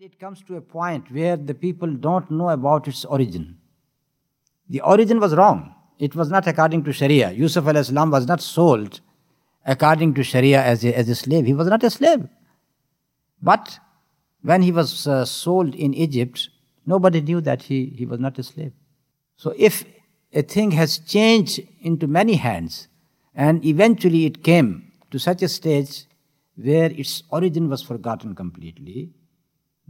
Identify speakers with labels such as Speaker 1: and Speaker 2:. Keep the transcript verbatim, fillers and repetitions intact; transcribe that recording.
Speaker 1: It comes to a point where the people don't know about its origin. The origin was wrong. It was not according to Sharia. Yusuf alayhi salam was not sold according to Sharia as a, as a slave. He was not a slave. But when he was uh, sold in Egypt, nobody knew that he, he was not a slave. So if a thing has changed into many hands and eventually it came to such a stage where its origin was forgotten completely,